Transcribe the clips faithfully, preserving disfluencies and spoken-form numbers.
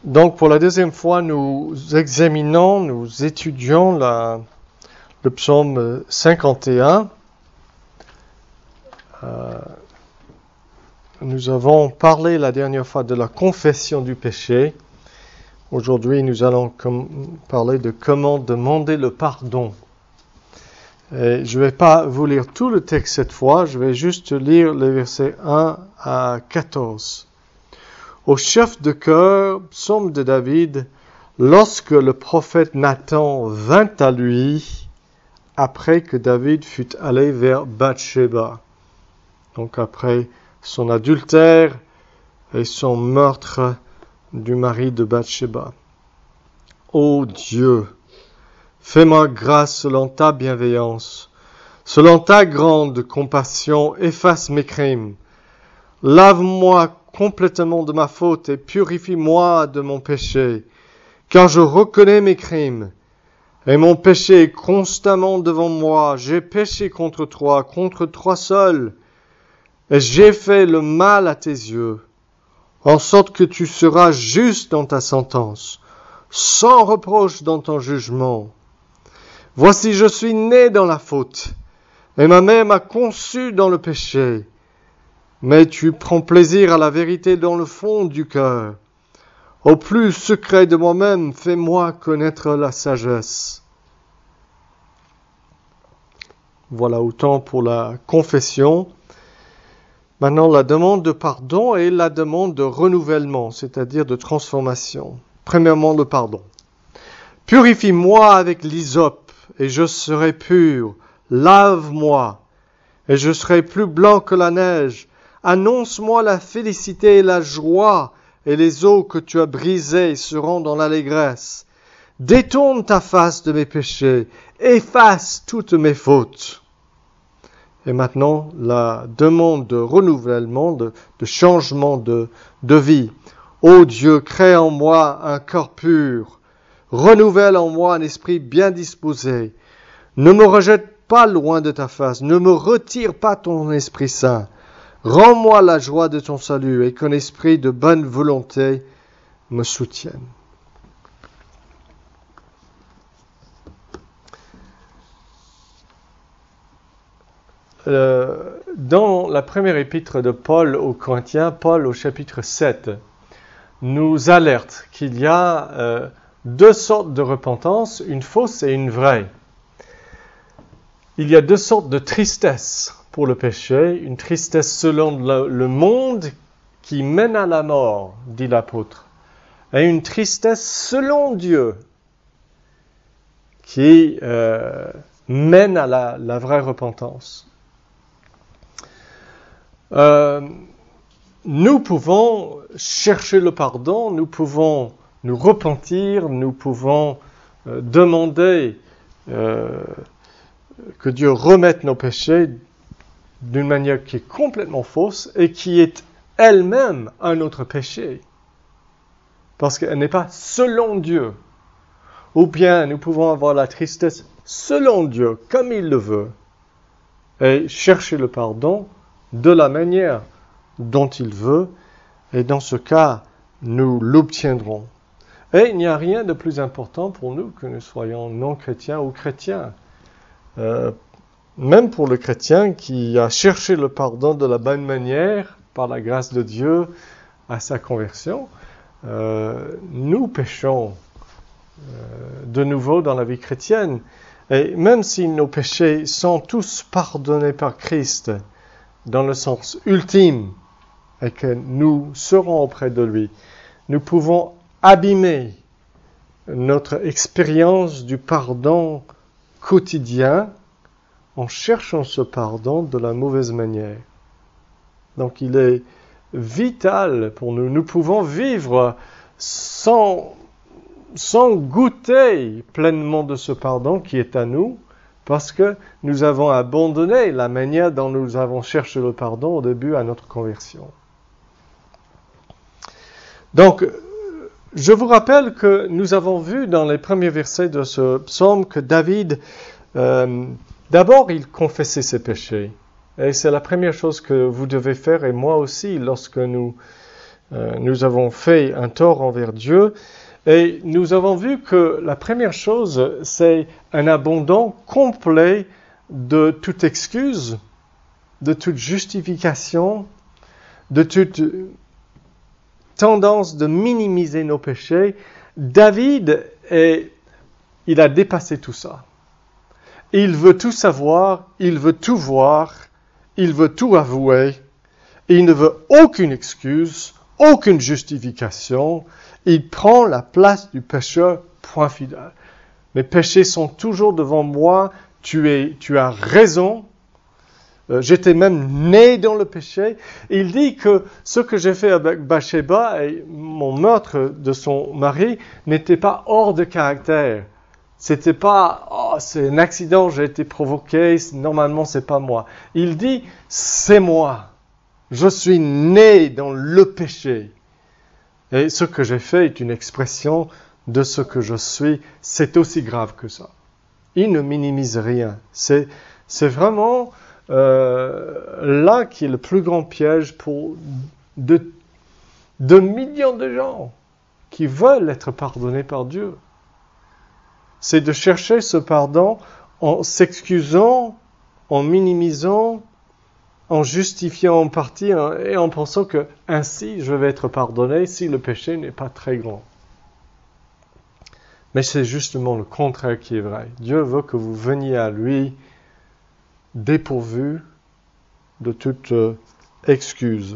Donc, pour la deuxième fois, nous examinons, nous étudions la, le psaume cinquante et un. Euh, nous avons parlé la dernière fois de la confession du péché. Aujourd'hui, nous allons com- parler de comment demander le pardon. Et je ne vais pas vous lire tout le texte cette fois, je vais juste lire les versets un à quatorze. Au chef de chœur, psaume de David, lorsque le prophète Nathan vint à lui, après que David fut allé vers Bathsheba, donc après son adultère et son meurtre du mari de Bathsheba. Ô Dieu, fais-moi grâce selon ta bienveillance, selon ta grande compassion, efface mes crimes. Lave-moi complètement de ma faute et purifie-moi de mon péché, car je reconnais mes crimes, et mon péché est constamment devant moi. J'ai péché contre toi, contre toi seul, et j'ai fait le mal à tes yeux, en sorte que tu seras juste dans ta sentence, sans reproche dans ton jugement. Voici, je suis né dans la faute, et ma mère m'a conçu dans le péché. Mais tu prends plaisir à la vérité dans le fond du cœur. Au plus secret de moi-même, fais-moi connaître la sagesse. Voilà autant pour la confession. Maintenant, la demande de pardon et la demande de renouvellement, c'est-à-dire de transformation. Premièrement, le pardon. Purifie-moi avec l'hysope, et je serai pur. Lave-moi, et je serai plus blanc que la neige. Annonce-moi la félicité et la joie, et les eaux que tu as brisées seront dans l'allégresse. Détourne ta face de mes péchés, efface toutes mes fautes. Et maintenant, la demande de renouvellement, de, de changement de, de vie. Ô Dieu, crée en moi un corps pur, renouvelle en moi un esprit bien disposé. Ne me rejette pas loin de ta face, ne me retire pas ton Esprit Saint. Rends-moi la joie de ton salut et qu'un esprit de bonne volonté me soutienne. Euh, dans la première épître de Paul aux Corinthiens, Paul au chapitre sept, nous alerte qu'il y a euh, deux sortes de repentance, une fausse et une vraie. Il y a deux sortes de tristesse pour le péché, une tristesse selon le, le monde qui mène à la mort, dit l'apôtre, et une tristesse selon Dieu qui euh, mène à la, la vraie repentance. Euh, nous pouvons chercher le pardon, nous pouvons nous repentir, nous pouvons euh, demander euh, que Dieu remette nos péchés d'une manière qui est complètement fausse et qui est elle-même un autre péché. Parce qu'elle n'est pas selon Dieu. Ou bien nous pouvons avoir la tristesse selon Dieu, comme il le veut, et chercher le pardon de la manière dont il veut, et dans ce cas, nous l'obtiendrons. Et il n'y a rien de plus important pour nous que nous soyons non-chrétiens ou chrétiens. Euh, même pour le chrétien qui a cherché le pardon de la bonne manière, par la grâce de Dieu, à sa conversion, euh, nous péchons euh, de nouveau dans la vie chrétienne. Et même si nos péchés sont tous pardonnés par Christ, dans le sens ultime, et que nous serons auprès de lui, nous pouvons abîmer notre expérience du pardon quotidien en cherchant ce pardon de la mauvaise manière. Donc il est vital pour nous. Nous pouvons vivre sans, sans goûter pleinement de ce pardon qui est à nous, parce que nous avons abandonné la manière dont nous avons cherché le pardon au début à notre conversion. Donc, je vous rappelle que nous avons vu dans les premiers versets de ce psaume que David, euh, d'abord, il confessait ses péchés. Et c'est la première chose que vous devez faire, et moi aussi, lorsque nous euh, nous avons fait un tort envers Dieu. Et nous avons vu que la première chose, c'est un abandon complet de toute excuse, de toute justification, de toute tendance de minimiser nos péchés. David, est, il a dépassé tout ça. Il veut tout savoir, il veut tout voir, il veut tout avouer. Il ne veut aucune excuse, aucune justification. Il prend la place du pécheur, point final. Mes péchés sont toujours devant moi, tu, es, tu as raison. Euh, j'étais même né dans le péché. Il dit que ce que j'ai fait avec Bathsheba et mon meurtre de son mari n'était pas hors de caractère. C'était pas, oh, c'est un accident, j'ai été provoqué, normalement c'est pas moi. Il dit, c'est moi. Je suis né dans le péché. Et ce que j'ai fait est une expression de ce que je suis. C'est aussi grave que ça. Il ne minimise rien. C'est, c'est vraiment euh, là qui est le plus grand piège pour de, de millions de gens qui veulent être pardonnés par Dieu. C'est de chercher ce pardon en s'excusant, en minimisant, en justifiant en partie et en pensant que ainsi je vais être pardonné si le péché n'est pas très grand. Mais c'est justement le contraire qui est vrai. Dieu veut que vous veniez à lui dépourvu de toute euh, excuse.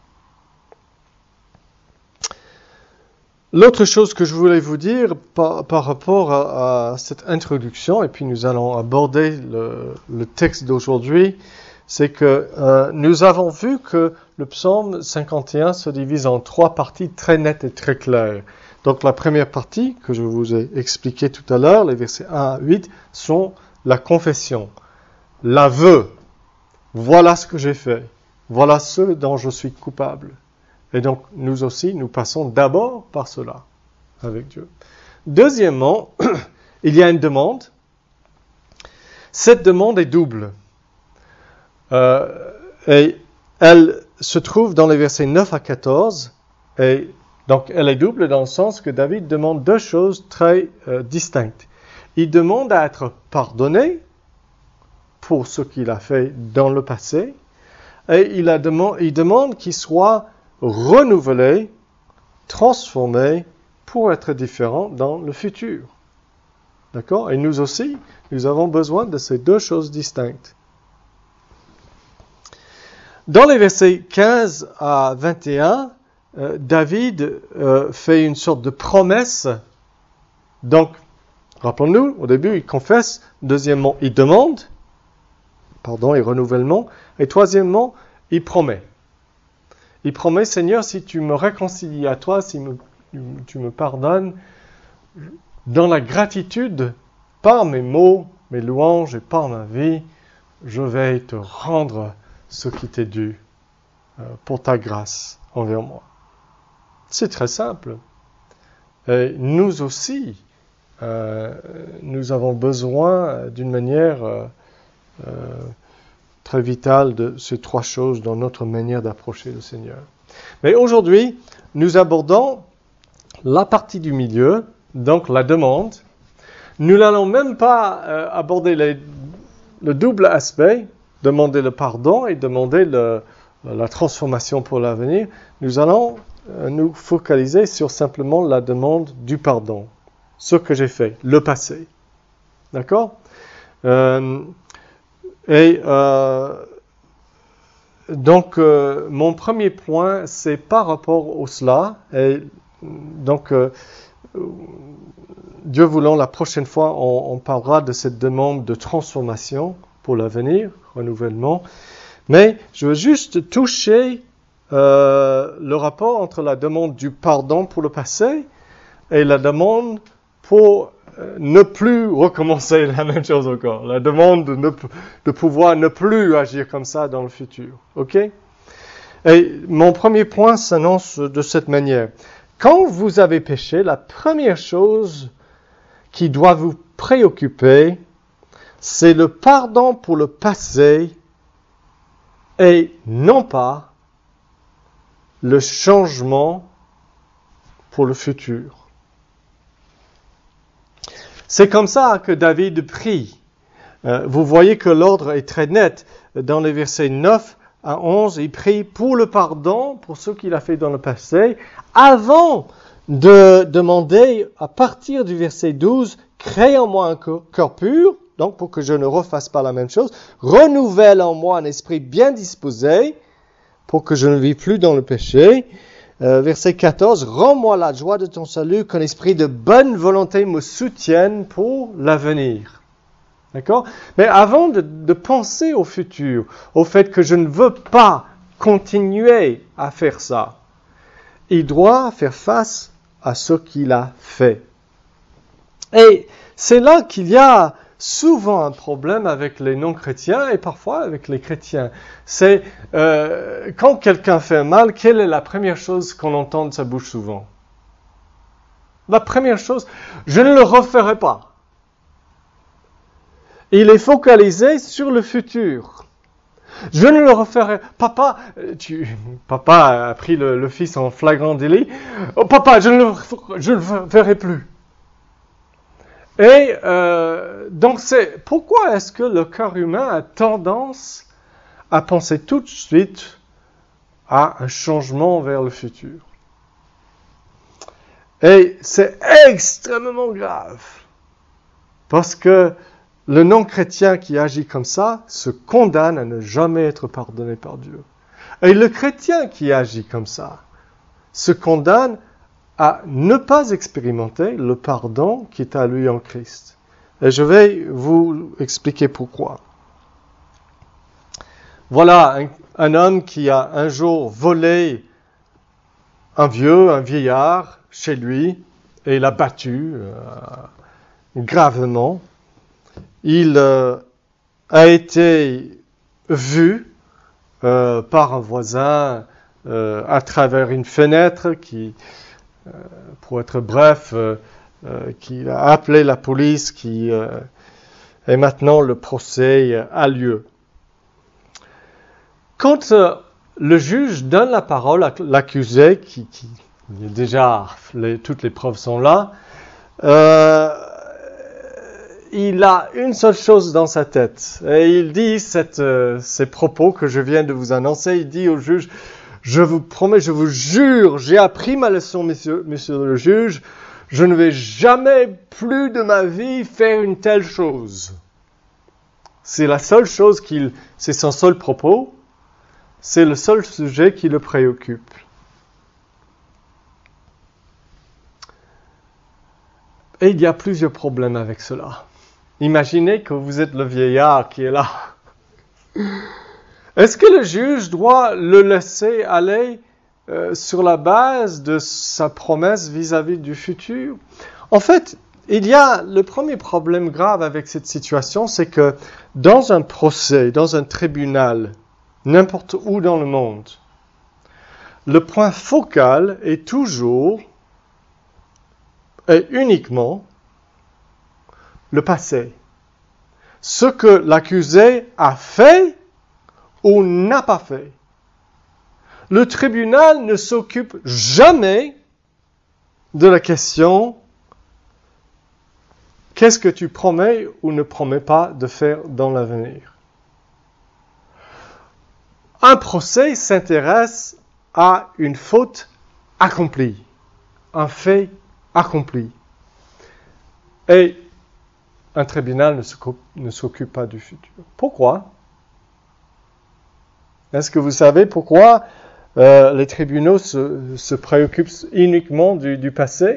L'autre chose que je voulais vous dire par, par rapport à, à cette introduction, et puis nous allons aborder le, le texte d'aujourd'hui, c'est que euh, nous avons vu que le psaume cinquante et un se divise en trois parties très nettes et très claires. Donc la première partie, que je vous ai expliqué tout à l'heure, les versets un à huit, sont la confession, l'aveu. Voilà ce que j'ai fait. Voilà ce dont je suis coupable. Et donc nous aussi, nous passons d'abord par cela avec Dieu. Deuxièmement, il y a une demande. Cette demande est double. Euh, et elle se trouve dans les versets neuf à quatorze, et donc elle est double dans le sens que David demande deux choses très euh, distinctes. Il demande à être pardonné pour ce qu'il a fait dans le passé, et il, a demande, il demande qu'il soit renouvelé, transformé pour être différent dans le futur. D'accord ? Et nous aussi, nous avons besoin de ces deux choses distinctes. Dans les versets quinze à vingt et un, euh, David euh, fait une sorte de promesse. Donc, rappelons-nous, au début, il confesse. Deuxièmement, il demande. Pardon et renouvellement. Et troisièmement, il promet. Il promet, Seigneur, si tu me réconcilies à toi, si me, tu me pardonnes, dans la gratitude, par mes mots, mes louanges et par ma vie, je vais te rendre ce qui t'est dû euh, pour ta grâce envers moi. C'est très simple. Et nous aussi, euh, nous avons besoin d'une manière euh, euh, très vitale de ces trois choses dans notre manière d'approcher le Seigneur. Mais aujourd'hui, nous abordons la partie du milieu, donc la demande. Nous n'allons même pas euh, aborder les, le double aspect, demander le pardon et demander le, la transformation pour l'avenir. Nous allons euh, nous focaliser sur simplement la demande du pardon. Ce que j'ai fait, le passé. D'accord ? euh, Et euh, donc, euh, mon premier point, c'est par rapport au cela. Et donc, euh, Dieu voulant, la prochaine fois, on, on parlera de cette demande de transformation pour l'avenir, renouvellement. Mais je veux juste toucher euh, le rapport entre la demande du pardon pour le passé et la demande pour euh, ne plus recommencer la même chose encore. La demande de, ne, de pouvoir ne plus agir comme ça dans le futur. Ok ? Et mon premier point s'annonce de cette manière. Quand vous avez péché, la première chose qui doit vous préoccuper, c'est le pardon pour le passé et non pas le changement pour le futur. C'est comme ça que David prie. Euh, vous voyez que l'ordre est très net. Dans les versets neuf à onze, il prie pour le pardon, pour ce qu'il a fait dans le passé, avant de demander, à partir du verset douze, « Crée en moi un cœur pur », donc pour que je ne refasse pas la même chose, « Renouvelle en moi un esprit bien disposé, pour que je ne vis plus dans le péché. » Euh, verset quatorze, « Rends-moi la joie de ton salut, qu'un esprit de bonne volonté me soutienne pour l'avenir. » D'accord ? Mais avant de, de penser au futur, au fait que je ne veux pas continuer à faire ça, il doit faire face à ce qu'il a fait. Et c'est là qu'il y a souvent un problème avec les non-chrétiens et parfois avec les chrétiens. C'est euh, quand quelqu'un fait mal, quelle est la première chose qu'on entend de sa bouche souvent ? La première chose, je ne le referai pas. Il est focalisé sur le futur. Je ne le referai. Papa, tu, papa a pris le, le fils en flagrant délit. Oh, papa, je ne le, je ne le ferai plus. Et euh, donc, c'est pourquoi est-ce que le cœur humain a tendance à penser tout de suite à un changement vers le futur. Et c'est extrêmement grave. Parce que le non-chrétien qui agit comme ça se condamne à ne jamais être pardonné par Dieu. Et le chrétien qui agit comme ça se condamne à ne pas expérimenter le pardon qui est à lui en Christ. Et je vais vous expliquer pourquoi. Voilà un, un homme qui a un jour volé un vieux, un vieillard chez lui et l'a battu euh, gravement. Il euh, a été vu euh, par un voisin euh, à travers une fenêtre qui, euh, pour être bref, euh, euh, qui a appelé la police, qui euh, et maintenant le procès a lieu. Quand euh, le juge donne la parole à l'accusé, qui, qui déjà les, toutes les preuves sont là, euh, il a une seule chose dans sa tête. Et il dit cette, euh, ces propos que je viens de vous annoncer. Il dit au juge, je vous promets, je vous jure, j'ai appris ma leçon, monsieur, monsieur le juge. Je ne vais jamais plus de ma vie faire une telle chose. C'est la seule chose qu'il, c'est son seul propos. C'est le seul sujet qui le préoccupe. Et il y a plusieurs problèmes avec cela. Imaginez que vous êtes le vieillard qui est là. Est-ce que le juge doit le laisser aller euh, sur la base de sa promesse vis-à-vis du futur? En fait, il y a le premier problème grave avec cette situation, c'est que dans un procès, dans un tribunal, n'importe où dans le monde, le point focal est toujours et uniquement le passé. Ce que l'accusé a fait ou n'a pas fait. Le tribunal ne s'occupe jamais de la question « Qu'est-ce que tu promets ou ne promets pas de faire dans l'avenir ?» Un procès s'intéresse à une faute accomplie, un fait accompli. Et un tribunal ne s'occupe pas du futur. Pourquoi? Est-ce que vous savez pourquoi euh, les tribunaux se, se préoccupent uniquement du, du passé?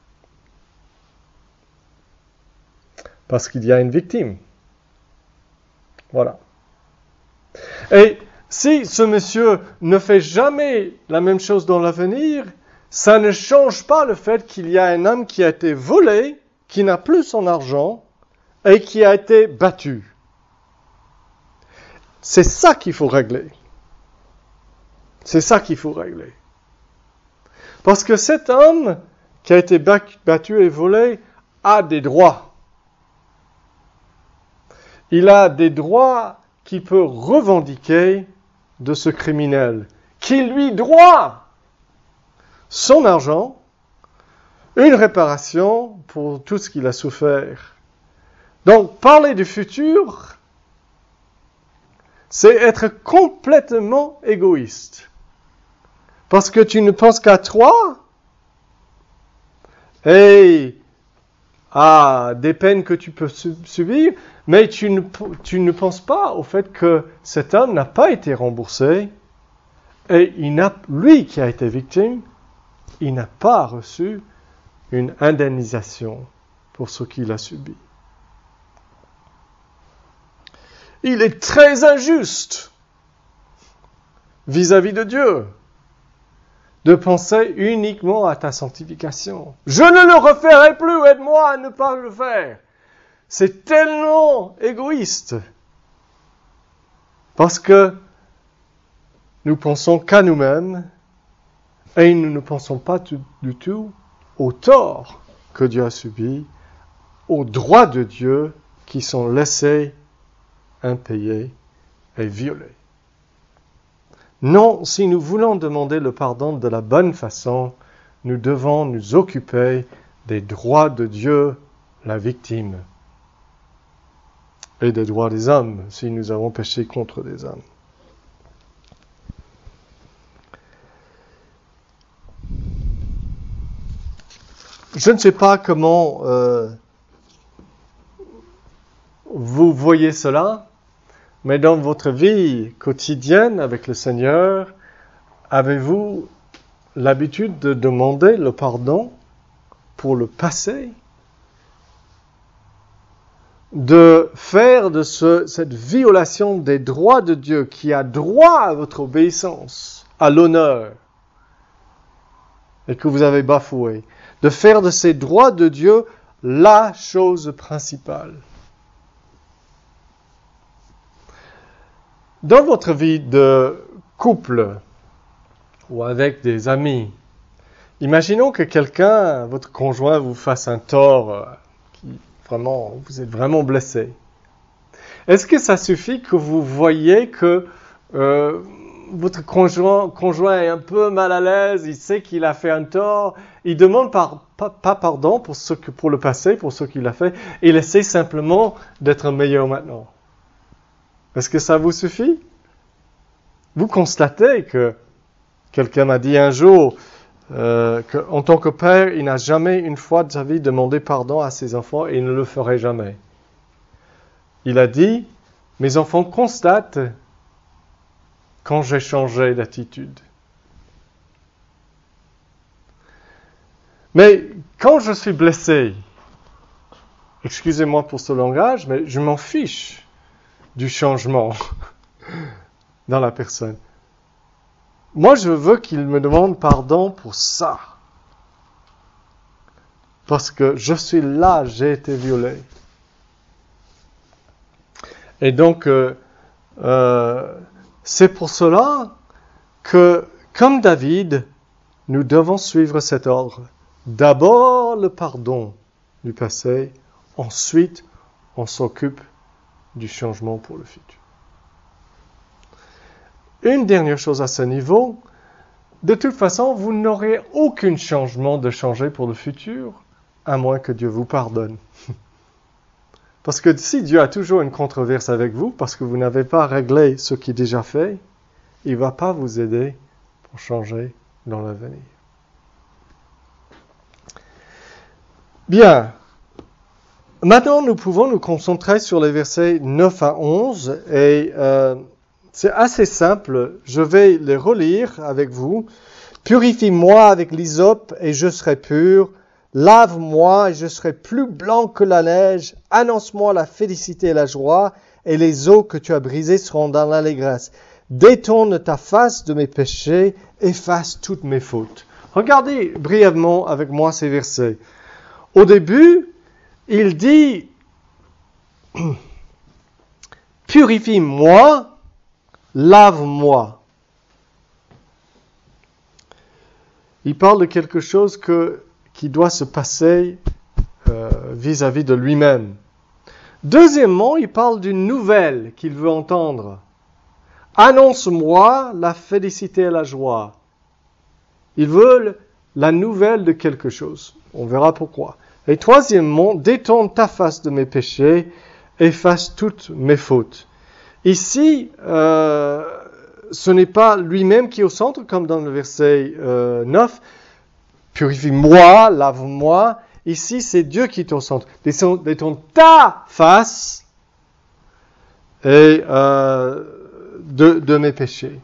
Parce qu'il y a une victime. Voilà. Et si ce monsieur ne fait jamais la même chose dans l'avenir, ça ne change pas le fait qu'il y a un homme qui a été volé, qui n'a plus son argent et qui a été battu. C'est ça qu'il faut régler. C'est ça qu'il faut régler. Parce que cet homme qui a été battu et volé a des droits. Il a des droits qu'il peut revendiquer de ce criminel, qui lui doit son argent, une réparation pour tout ce qu'il a souffert. Donc, parler du futur, c'est être complètement égoïste. Parce que tu ne penses qu'à toi et à des peines que tu peux subir, mais tu ne, tu ne penses pas au fait que cet homme n'a pas été remboursé et il n'a, lui qui a été victime, il n'a pas reçu une indemnisation pour ce qu'il a subi. Il est très injuste vis-à-vis de Dieu de penser uniquement à ta sanctification. Je ne le referai plus, aide-moi à ne pas le faire. C'est tellement égoïste. Parce que nous pensons qu'à nous-mêmes et nous ne pensons pas tout, du tout au tort que Dieu a subi, aux droits de Dieu qui sont laissés impayés et violés. Non, si nous voulons demander le pardon de la bonne façon, nous devons nous occuper des droits de Dieu, la victime, et des droits des hommes, si nous avons péché contre des hommes. Je ne sais pas comment euh, vous voyez cela, mais dans votre vie quotidienne avec le Seigneur, avez-vous l'habitude de demander le pardon pour le passé? De faire de ce, cette violation des droits de Dieu qui a droit à votre obéissance, à l'honneur, et que vous avez bafoué, de faire de ces droits de Dieu la chose principale. Dans votre vie de couple ou avec des amis, imaginons que quelqu'un, votre conjoint, vous fasse un tort qui vraiment, vous êtes vraiment blessé. Est-ce que ça suffit que vous voyez que euh, votre conjoint, conjoint est un peu mal à l'aise, il sait qu'il a fait un tort, il demande par, pas, pas pardon pour, ce que, pour le passé, pour ce qu'il a fait, il essaie simplement d'être meilleur maintenant. Est-ce que ça vous suffit? Vous constatez que quelqu'un m'a dit un jour euh, qu'en tant que père, il n'a jamais une fois de sa vie demandé pardon à ses enfants et il ne le ferait jamais. Il a dit, mes enfants constatent quand j'ai changé d'attitude. Mais quand je suis blessé, excusez-moi pour ce langage, mais je m'en fiche du changement dans la personne. Moi, je veux qu'il me demande pardon pour ça. Parce que je suis là, j'ai été violé. Et donc, euh, euh, c'est pour cela que, comme David, nous devons suivre cet ordre. D'abord le pardon du passé, ensuite on s'occupe du changement pour le futur. Une dernière chose à ce niveau, de toute façon, vous n'aurez aucun changement de changer pour le futur, à moins que Dieu vous pardonne. Parce que si Dieu a toujours une controverse avec vous, parce que vous n'avez pas réglé ce qui est déjà fait, il ne va pas vous aider pour changer dans l'avenir. Bien. Maintenant, nous pouvons nous concentrer sur les versets neuf à onze et euh, c'est assez simple. Je vais les relire avec vous. Purifie-moi avec l'hysope et je serai pur. Lave-moi et je serai plus blanc que la neige. Annonce-moi la félicité et la joie et les eaux que tu as brisées seront dans l'allégresse. Détourne ta face de mes péchés, efface toutes mes fautes. Regardez brièvement avec moi ces versets. Au début, il dit, purifie-moi, lave-moi. Il parle de quelque chose que, qui doit se passer euh, vis-à-vis de lui-même. Deuxièmement, il parle d'une nouvelle qu'il veut entendre. Annonce-moi la félicité et la joie. Il veut la nouvelle de quelque chose. On verra pourquoi. Et troisièmement, détourne ta face de mes péchés, efface toutes mes fautes. Ici, euh, ce n'est pas lui-même qui est au centre, comme dans le verset euh, neuf. Purifie-moi, lave-moi. Ici, c'est Dieu qui est au centre. Détourne ta face et euh, de, de mes péchés.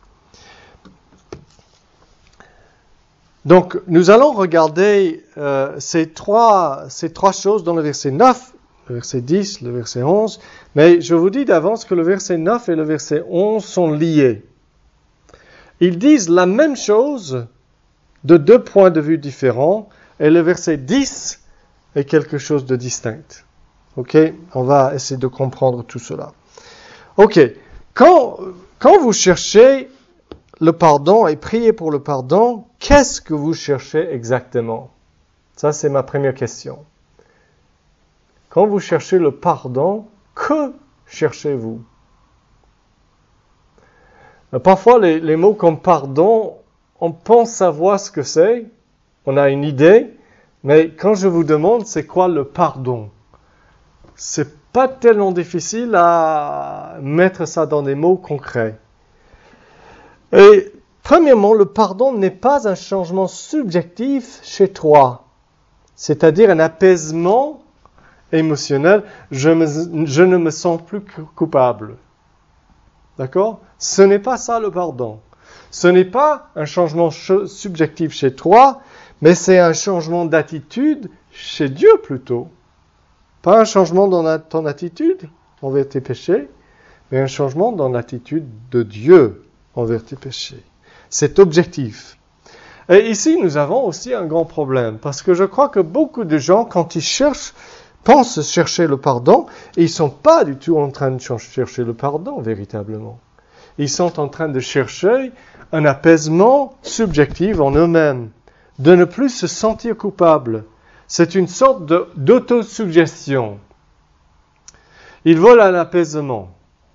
Donc, nous allons regarder euh, ces, trois, ces trois choses dans le verset neuf, le verset dix, le verset onze. Mais je vous dis d'avance que le verset neuf et le verset onze sont liés. Ils disent la même chose de deux points de vue différents. Et le verset dix est quelque chose de distinct. Ok? On va essayer de comprendre tout cela. Ok. Quand, quand vous cherchez le pardon et priez pour le pardon, qu'est-ce que vous cherchez exactement? Ça, c'est ma première question. Quand vous cherchez le pardon, que cherchez-vous? Parfois, les, les mots comme pardon, on pense savoir ce que c'est, on a une idée, mais quand je vous demande c'est quoi le pardon, c'est pas tellement difficile à mettre ça dans des mots concrets. Et premièrement, le pardon n'est pas un changement subjectif chez toi, c'est-à-dire un apaisement émotionnel. Je, me, je ne me sens plus coupable. D'accord? Ce n'est pas ça le pardon. Ce n'est pas un changement subjectif chez toi, mais c'est un changement d'attitude chez Dieu plutôt. Pas un changement dans ton attitude envers tes péchés, mais un changement dans l'attitude de Dieu envers tes péchés. C'est objectif. Et ici, nous avons aussi un grand problème, parce que je crois que beaucoup de gens, quand ils cherchent, pensent chercher le pardon, ils ne sont pas du tout en train de chercher le pardon véritablement. Ils sont en train de chercher un apaisement subjectif en eux-mêmes, de ne plus se sentir coupable. C'est une sorte de, d'autosuggestion. Ils veulent un apaisement.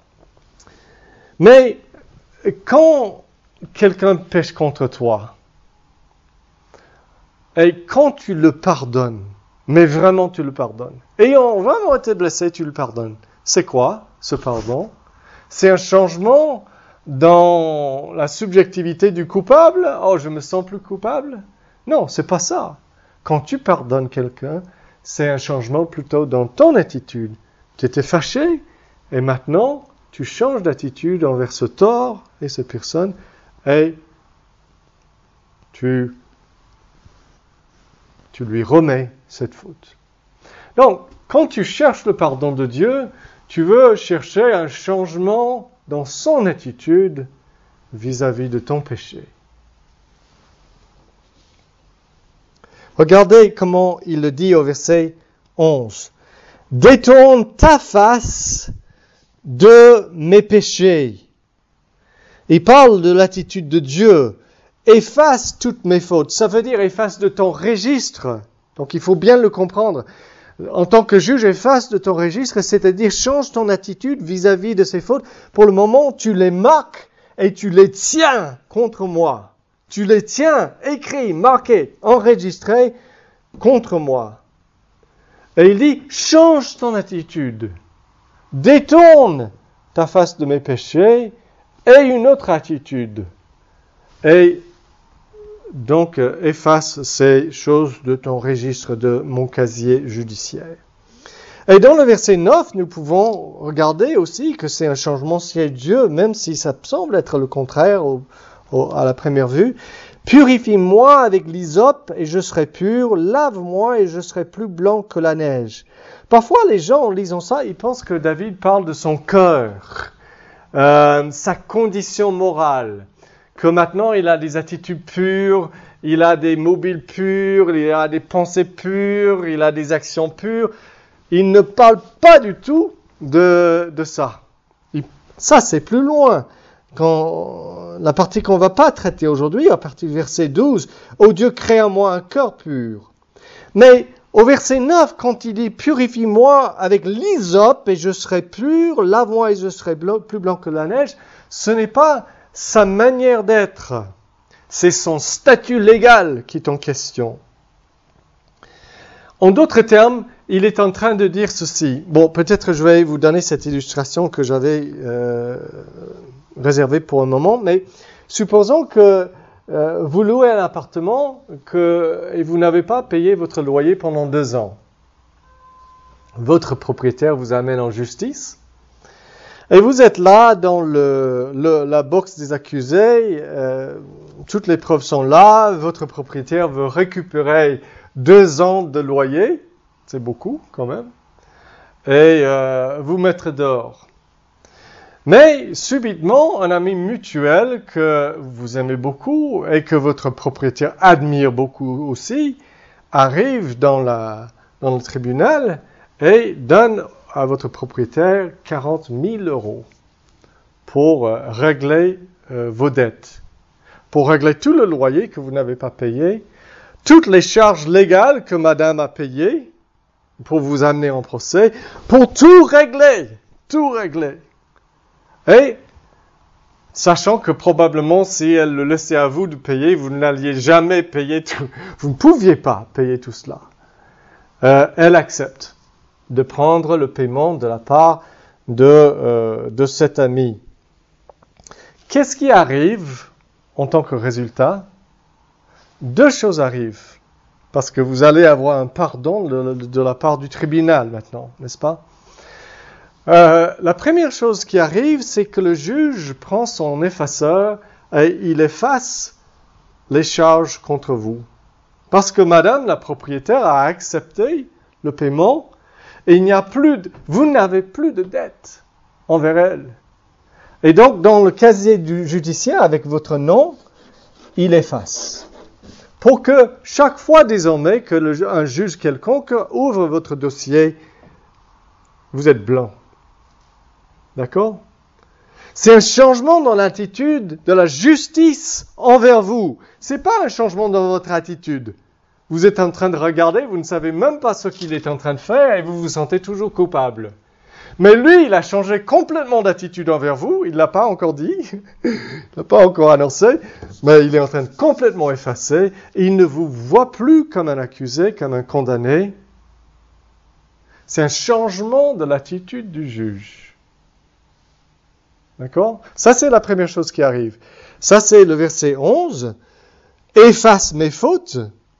Mais quand quelqu'un pêche contre toi, et quand tu le pardonnes, mais vraiment tu le pardonnes, ayant vraiment été blessé, tu le pardonnes, c'est quoi ce pardon? C'est un changement dans la subjectivité du coupable. Oh, je me sens plus coupable. Non, c'est pas ça. Quand tu pardonnes quelqu'un, c'est un changement plutôt dans ton attitude. Tu étais fâché et maintenant tu changes d'attitude envers ce tort et cette personne et tu, tu lui remets cette faute. Donc, quand tu cherches le pardon de Dieu, tu veux chercher un changement dans son attitude vis-à-vis de ton péché. Regardez comment il le dit au verset onze. « Détourne ta face de mes péchés. » Il parle de l'attitude de Dieu. « Efface toutes mes fautes. » Ça veut dire efface de ton registre. Donc il faut bien le comprendre. En tant que juge, efface de ton registre, c'est-à-dire change ton attitude vis-à-vis de ces fautes. Pour le moment, tu les marques et tu les tiens contre moi. Tu les tiens, écrits, marqués, enregistrés contre moi. Et il dit, change ton attitude. Détourne ta face de mes péchés et une autre attitude. Et donc, euh, efface ces choses de ton registre, de mon casier judiciaire. Et dans le verset neuf, nous pouvons regarder aussi que c'est un changement chez Dieu, même si ça semble être le contraire au, au, à la première vue. Purifie-moi avec l'hysope et je serai pur, lave-moi et je serai plus blanc que la neige. Parfois, les gens, en lisant ça, ils pensent que David parle de son cœur, euh, sa condition morale. Que maintenant il a des attitudes pures, il a des mobiles purs, il a des pensées pures, il a des actions pures. Il ne parle pas du tout de, de ça. Il, ça, c'est plus loin. Quand, la partie qu'on ne va pas traiter aujourd'hui, à partir du verset douze, « Ô Dieu, crée en moi un cœur pur. » Mais au verset neuf, quand il dit « Purifie-moi avec l'hysope et je serai pur, lave-moi et je serai blanc, plus blanc que la neige », ce n'est pas sa manière d'être. C'est son statut légal qui est en question. En d'autres termes, il est en train de dire ceci. Bon, peut-être je vais vous donner cette illustration que j'avais euh, réservée pour un moment, mais supposons que euh, vous louez un appartement que, et vous n'avez pas payé votre loyer pendant deux ans. Votre propriétaire vous amène en justice et vous êtes là dans le, le, la box des accusés, euh, toutes les preuves sont là, votre propriétaire veut récupérer deux ans de loyer, c'est beaucoup quand même, et euh, vous mettre dehors. Mais subitement, un ami mutuel que vous aimez beaucoup et que votre propriétaire admire beaucoup aussi, arrive dans, la, dans le tribunal et donne à votre propriétaire quarante mille euros pour euh, régler euh, vos dettes, pour régler tout le loyer que vous n'avez pas payé, toutes les charges légales que madame a payées pour vous amener en procès, pour tout régler, tout régler. Et, sachant que probablement si elle le laissait à vous de payer, vous n'alliez jamais payer tout, vous ne pouviez pas payer tout cela. Euh, elle accepte de prendre le paiement de la part de, euh, de cet ami. Qu'est-ce qui arrive en tant que résultat? Deux choses arrivent, parce que vous allez avoir un pardon de, de, de la part du tribunal maintenant, n'est-ce pas? Euh, la première chose qui arrive, c'est que le juge prend son effaceur et il efface les charges contre vous. Parce que madame, la propriétaire, a accepté le paiement et il n'y a plus de, vous n'avez plus de dette envers elle. Et donc, dans le casier du judiciaire, avec votre nom, il efface. Pour que chaque fois désormais que le, un juge quelconque ouvre votre dossier, vous êtes blanc. D'accord? C'est un changement dans l'attitude de la justice envers vous. C'est pas un changement dans votre attitude. Vous êtes en train de regarder, vous ne savez même pas ce qu'il est en train de faire et vous vous sentez toujours coupable. Mais lui, il a changé complètement d'attitude envers vous. Il ne l'a pas encore dit, il ne l'a pas encore annoncé, mais il est en train de complètement effacer. Et il ne vous voit plus comme un accusé, comme un condamné. C'est un changement de l'attitude du juge. D'accord? Ça, c'est la première chose qui arrive. Ça, c'est le verset onze. Efface mes fautes.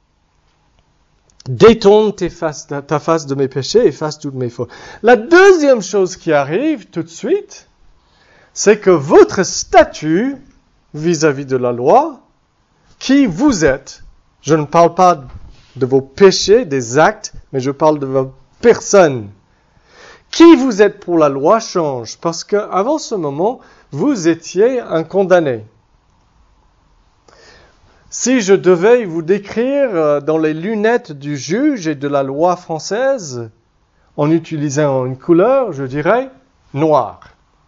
Détourne tes faces, ta face de mes péchés, efface toutes mes fautes. La deuxième chose qui arrive tout de suite, c'est que votre statut vis-à-vis de la loi, qui vous êtes, je ne parle pas de vos péchés, des actes, mais je parle de vos personnes. Qui vous êtes pour la loi change, parce qu'avant ce moment, vous étiez un condamné. Si je devais vous décrire dans les lunettes du juge et de la loi française, en utilisant une couleur, je dirais noir.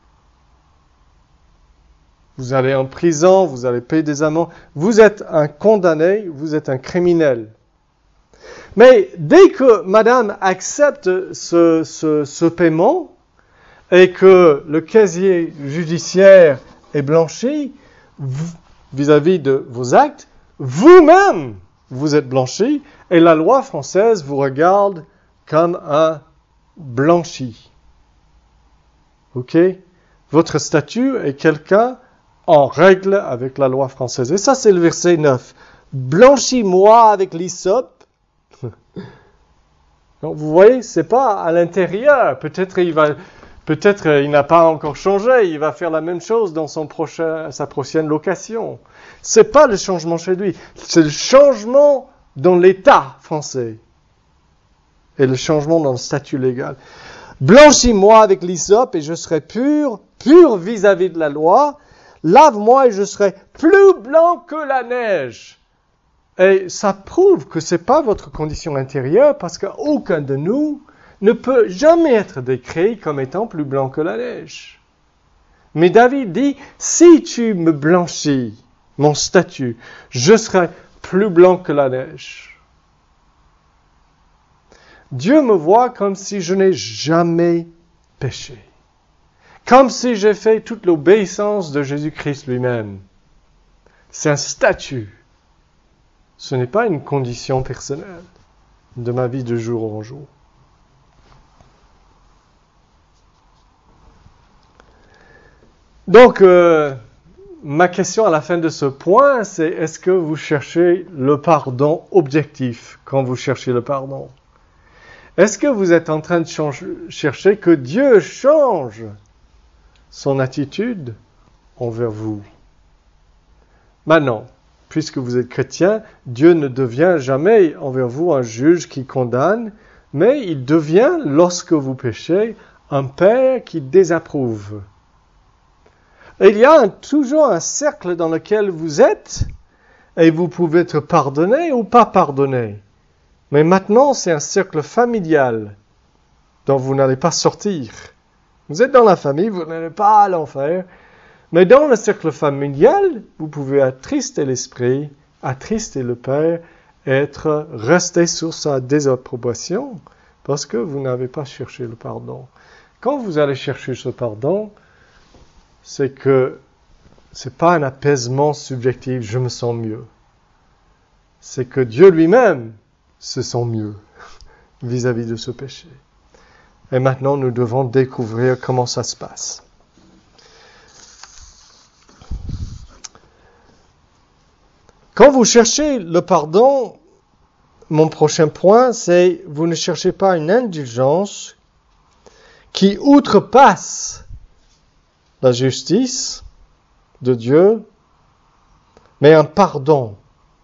Vous allez en prison, vous allez payer des amendes. Vous êtes un condamné, vous êtes un criminel. Mais dès que madame accepte ce, ce, ce paiement et que le casier judiciaire est blanchi vous, vis-à-vis de vos actes, vous-même, vous êtes blanchi et la loi française vous regarde comme un blanchi. Ok? Votre statut est quelqu'un en règle avec la loi française. Et ça, c'est le verset neuf. Blanchis-moi avec l'hysope. Donc, vous voyez, c'est pas à l'intérieur. Peut-être il va, peut-être il n'a pas encore changé. Il va faire la même chose dans son prochain, sa prochaine location. C'est pas le changement chez lui. C'est le changement dans l'État français. Et le changement dans le statut légal. Blanchis-moi avec l'hysope et je serai pur, pur vis-à-vis de la loi. Lave-moi et je serai plus blanc que la neige. Et ça prouve que ce n'est pas votre condition intérieure parce qu'aucun de nous ne peut jamais être décrit comme étant plus blanc que la neige. Mais David dit, si tu me blanchis, mon statut, je serai plus blanc que la neige. Dieu me voit comme si je n'ai jamais péché. Comme si j'ai fait toute l'obéissance de Jésus-Christ lui-même. C'est un statut. Ce n'est pas une condition personnelle de ma vie de jour en jour. Donc, euh, ma question à la fin de ce point, c'est est-ce que vous cherchez le pardon objectif quand vous cherchez le pardon? Est-ce que vous êtes en train de change, chercher que Dieu change son attitude envers vous? Maintenant, puisque vous êtes chrétien, Dieu ne devient jamais envers vous un juge qui condamne, mais il devient, lorsque vous péchez, un Père qui désapprouve. Et il y a un, toujours un cercle dans lequel vous êtes, et vous pouvez être pardonné ou pas pardonné. Mais maintenant, c'est un cercle familial dont vous n'allez pas sortir. Vous êtes dans la famille, vous n'allez pas à l'enfer. Mais dans le cercle familial, vous pouvez attrister l'esprit, attrister le Père, être resté sur sa désapprobation, parce que vous n'avez pas cherché le pardon. Quand vous allez chercher ce pardon, c'est que c'est pas un apaisement subjectif, je me sens mieux. C'est que Dieu lui-même se sent mieux vis-à-vis de ce péché. Et maintenant, nous devons découvrir comment ça se passe. Quand vous cherchez le pardon, mon prochain point, c'est vous ne cherchez pas une indulgence qui outrepasse la justice de Dieu, mais un pardon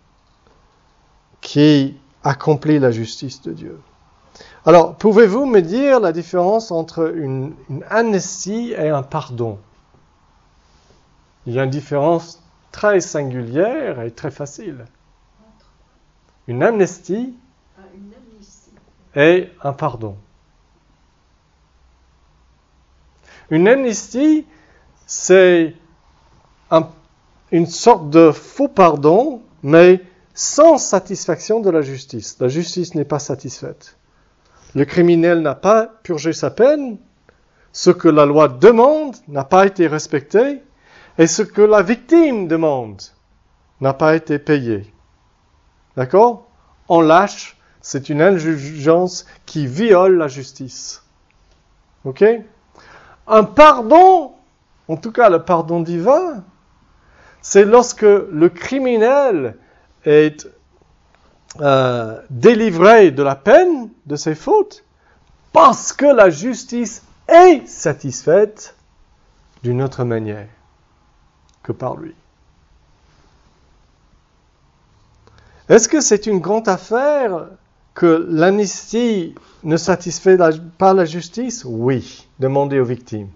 qui accomplit la justice de Dieu. Alors, pouvez-vous me dire la différence entre une, une amnistie et un pardon? Il y a une différence très singulière et très facile. Une amnistie et un pardon. Une amnistie, c'est un, une sorte de faux pardon, mais sans satisfaction de la justice. La justice n'est pas satisfaite. Le criminel n'a pas purgé sa peine, ce que la loi demande n'a pas été respecté, et ce que la victime demande n'a pas été payé. D'accord? On lâche, c'est une indulgence qui viole la justice. Ok? Un pardon, en tout cas le pardon divin, c'est lorsque le criminel est euh, délivré de la peine de ses fautes, parce que la justice est satisfaite d'une autre manière que par lui. Est-ce que c'est une grande affaire que l'amnistie ne satisfait la, pas la justice? Oui, demandez aux victimes.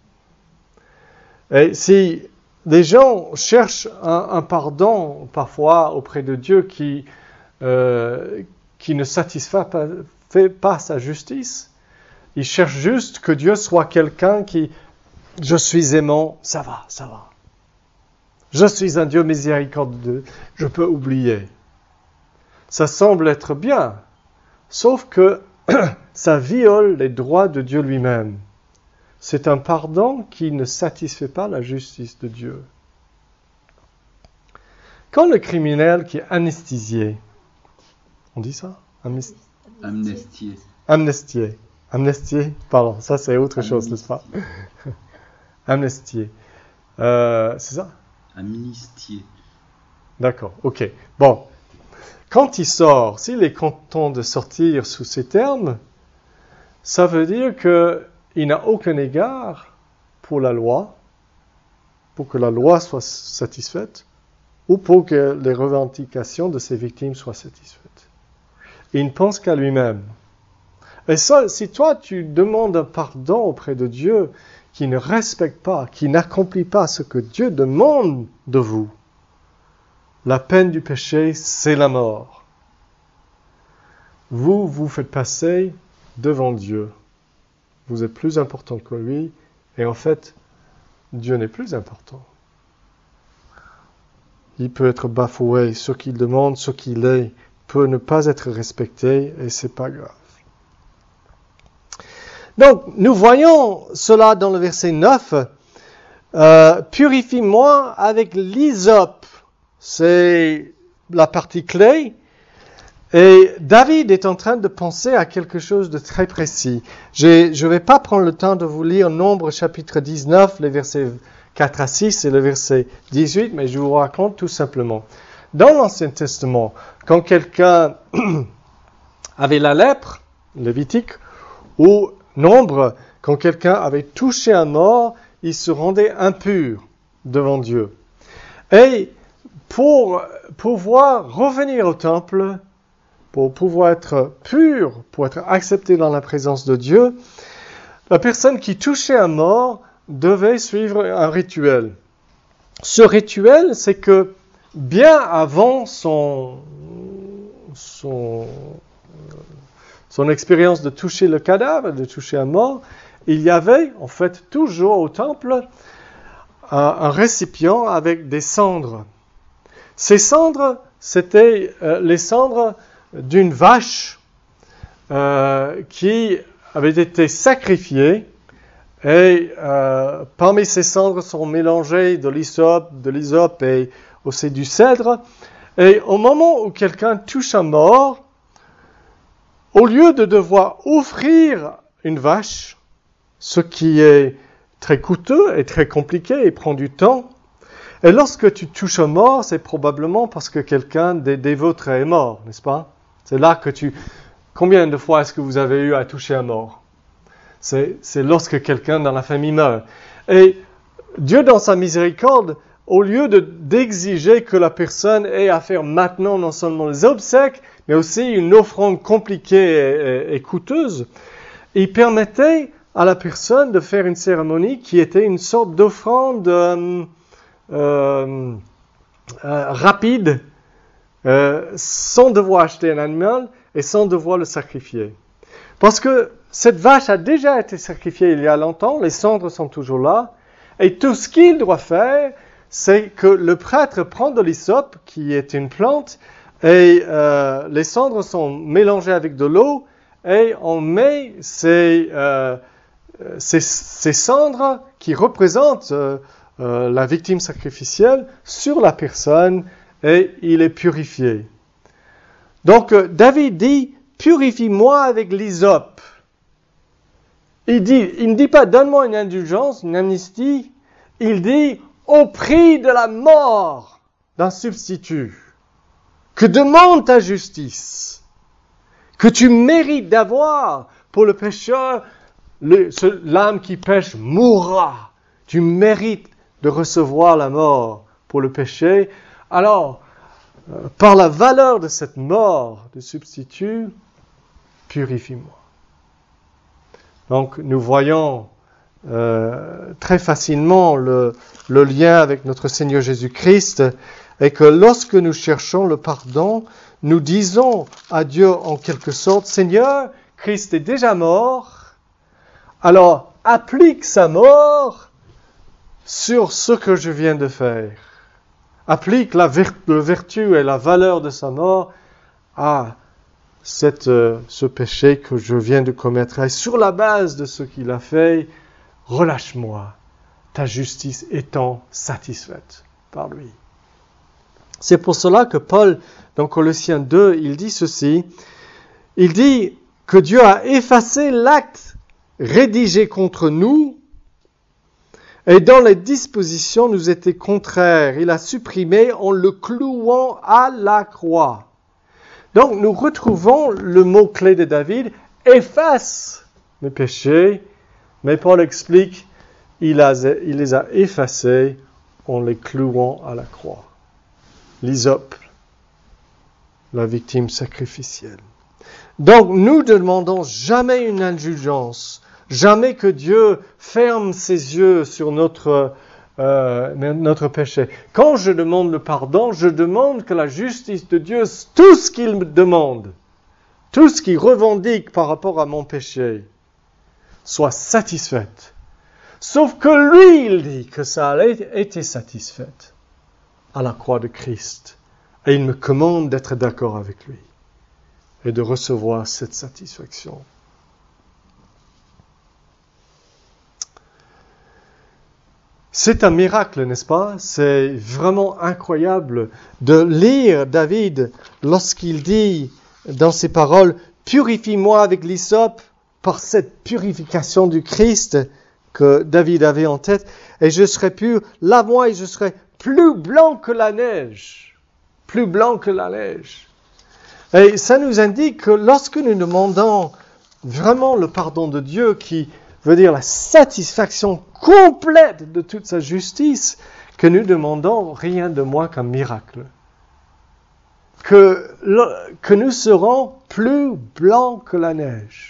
Et si les gens cherchent un, un pardon parfois auprès de Dieu qui, euh, qui ne satisfait pas, fait pas sa justice, ils cherchent juste que Dieu soit quelqu'un qui, je suis aimant, ça va, ça va. Je suis un Dieu miséricordieux, je peux oublier. Ça semble être bien, sauf que ça viole les droits de Dieu lui-même. C'est un pardon qui ne satisfait pas la justice de Dieu. Quand le criminel qui est amnistié, on dit ça? Amnist... Amnestié. Amnestié. Amnestié, pardon, ça c'est autre Amnistié. chose, n'est-ce pas? Amnestié. Euh, c'est ça? Amnistié. D'accord, ok. Bon, quand il sort, s'il est content de sortir sous ces termes, ça veut dire qu'il n'a aucun égard pour la loi, pour que la loi soit satisfaite, ou pour que les revendications de ses victimes soient satisfaites. Il ne pense qu'à lui-même. Et ça, si toi tu demandes un pardon auprès de Dieu qui ne respecte pas, qui n'accomplit pas ce que Dieu demande de vous, la peine du péché, c'est la mort. Vous, vous faites passer devant Dieu. Vous êtes plus important que lui, et en fait, Dieu n'est plus important. Il peut être bafoué, ce qu'il demande, ce qu'il est, peut ne pas être respecté, et c'est pas grave. Donc, nous voyons cela dans le verset neuf. Euh, Purifie-moi avec l'hysope c'est la partie clé. Et David est en train de penser à quelque chose de très précis. Je ne vais pas prendre le temps de vous lire Nombre chapitre dix-neuf, les versets quatre à six et le verset dix-huit, mais je vous raconte tout simplement. Dans l'Ancien Testament, quand quelqu'un avait la lèpre, Lévitique, ou Nombre, quand quelqu'un avait touché un mort, il se rendait impur devant Dieu. Et pour pouvoir revenir au temple, pour pouvoir être pur, pour être accepté dans la présence de Dieu, la personne qui touchait un mort devait suivre un rituel. Ce rituel, c'est que bien avant son, son, son expérience de toucher le cadavre, de toucher un mort, il y avait en fait toujours au temple un, un récipient avec des cendres. Ces cendres, c'était euh, les cendres d'une vache euh, qui avait été sacrifiée et euh, parmi ces cendres sont mélangées de l'hysope, de l'hysope et aussi du cèdre. Et au moment où quelqu'un touche un mort, au lieu de devoir offrir une vache, ce qui est très coûteux et très compliqué et prend du temps, et lorsque tu touches un mort, c'est probablement parce que quelqu'un des, des vôtres est mort, n'est-ce pas? C'est là que tu... Combien de fois est-ce que vous avez eu à toucher un mort? C'est, c'est lorsque quelqu'un dans la famille meurt. Et Dieu, dans sa miséricorde, au lieu de, d'exiger que la personne ait à faire maintenant non seulement les obsèques, mais aussi une offrande compliquée et, et, et coûteuse, il permettait à la personne de faire une cérémonie qui était une sorte d'offrande euh, euh, euh, rapide, euh, sans devoir acheter un animal et sans devoir le sacrifier. Parce que cette vache a déjà été sacrifiée il y a longtemps, les cendres sont toujours là, et tout ce qu'il doit faire, c'est que le prêtre prend de l'hysope, qui est une plante, et euh, les cendres sont mélangées avec de l'eau, et on met ces, euh, ces, ces cendres qui représentent euh, euh, la victime sacrificielle sur la personne, et il est purifié. Donc euh, David dit, purifie-moi avec l'hysope. Il dit, il ne dit pas, donne-moi une indulgence, une amnistie. Il dit, au prix de la mort d'un substitut, que demande ta justice, que tu mérites d'avoir pour le pécheur, le, ce, l'âme qui pêche mourra. Tu mérites de recevoir la mort pour le péché. Alors, euh, par la valeur de cette mort de substitut, purifie-moi. Donc, nous voyons euh, très facilement le, le lien avec notre Seigneur Jésus-Christ et que lorsque nous cherchons le pardon, nous disons à Dieu en quelque sorte, Seigneur, Christ est déjà mort, alors applique sa mort sur ce que je viens de faire. Applique la ver- la vertu et la valeur de sa mort à Cette, euh, ce péché que je viens de commettre. Et sur la base de ce qu'il a fait, relâche-moi, ta justice étant satisfaite par lui. C'est pour cela que Paul, dans Colossiens deux, il dit ceci. Il dit que Dieu a effacé l'acte rédigé contre nous et dont les dispositions nous étaient contraires. Il a supprimé en le clouant à la croix. Donc, nous retrouvons le mot-clé de David, efface mes péchés, mais Paul explique, il, a, il les a effacés en les clouant à la croix. L'hysope, la victime sacrificielle. Donc, nous ne demandons jamais une indulgence, jamais que Dieu ferme ses yeux sur notre Euh, notre péché. Quand je demande le pardon, je demande que la justice de Dieu, tout ce qu'il me demande, tout ce qu'il revendique par rapport à mon péché, soit satisfaite. Sauf que lui, il dit que ça a été satisfait à la croix de Christ. Et il me commande d'être d'accord avec lui et de recevoir cette satisfaction. C'est un miracle, n'est-ce pas? C'est vraiment incroyable de lire David lorsqu'il dit dans ses paroles « Purifie-moi avec l'hysope » par cette purification du Christ que David avait en tête, et je serai pur, lave-moi et je serai plus blanc que la neige. Plus blanc que la neige. Et ça nous indique que lorsque nous demandons vraiment le pardon de Dieu, qui veut dire la satisfaction complète de toute sa justice, que nous demandons rien de moins qu'un miracle. Que, que nous serons plus blancs que la neige.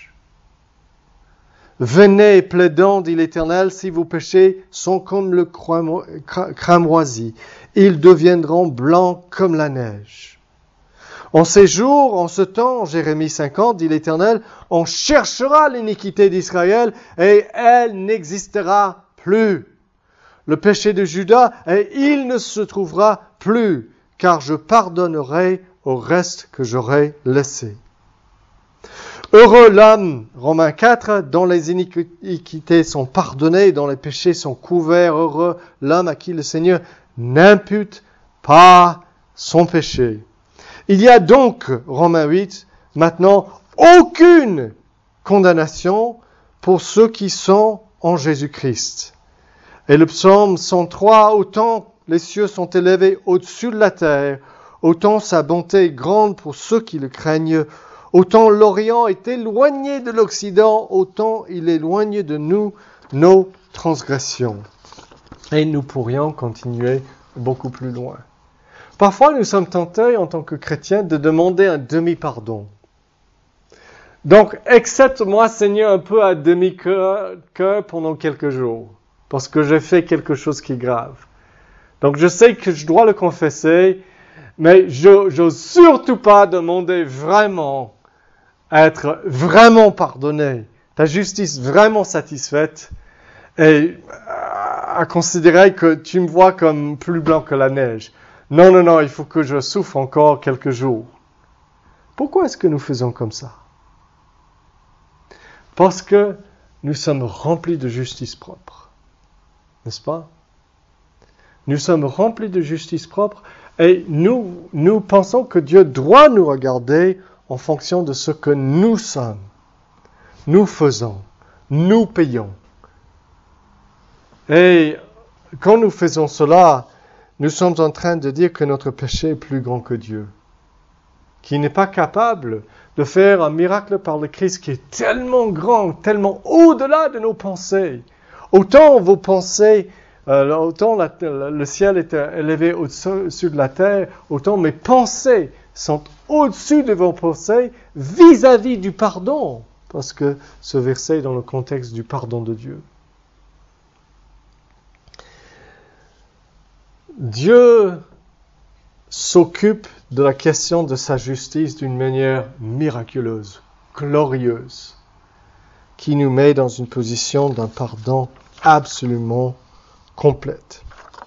Venez, plaidons, dit l'Éternel, si vos péchés sont comme le cramoisi, ils deviendront blancs comme la neige. En ces jours, en ce temps, Jérémie cinquante, dit l'Éternel, on cherchera l'iniquité d'Israël et elle n'existera plus. Le péché de Juda, et il ne se trouvera plus, car je pardonnerai au reste que j'aurai laissé. Heureux l'homme, Romains quatre, dont les iniquités sont pardonnées, dont les péchés sont couverts. Heureux l'homme à qui le Seigneur n'impute pas son péché. Il y a donc, Romains huit, maintenant aucune condamnation pour ceux qui sont en Jésus-Christ. Et le psaume cent trois, autant les cieux sont élevés au-dessus de la terre, autant sa bonté est grande pour ceux qui le craignent. Autant l'Orient est éloigné de l'Occident, autant il éloigne de nous nos transgressions. Et nous pourrions continuer beaucoup plus loin. Parfois, nous sommes tentés, en tant que chrétiens, de demander un demi-pardon. Donc, accepte-moi, Seigneur, un peu à demi-cœur pendant quelques jours, parce que j'ai fait quelque chose qui est grave. Donc, je sais que je dois le confesser, mais je n'ose surtout pas demander vraiment être vraiment pardonné, ta justice vraiment satisfaite, et à considérer que tu me vois comme plus blanc que la neige. Non, non, non, il faut que je souffre encore quelques jours. Pourquoi est-ce que nous faisons comme ça? Parce que nous sommes remplis de justice propre, n'est-ce pas? Nous sommes remplis de justice propre et nous, nous pensons que Dieu doit nous regarder en fonction de ce que nous sommes, nous faisons, nous payons. Et quand nous faisons cela, nous sommes en train de dire que notre péché est plus grand que Dieu, qui n'est pas capable de faire un miracle par le Christ qui est tellement grand, tellement au-delà de nos pensées. Autant vos pensées, euh, autant la, le ciel est élevé au-dessus de la terre, autant mes pensées sont au-dessus de vos pensées vis-à-vis du pardon, parce que ce verset est dans le contexte du pardon de Dieu. Dieu s'occupe de la question de sa justice d'une manière miraculeuse, glorieuse, qui nous met dans une position d'un pardon absolument complète.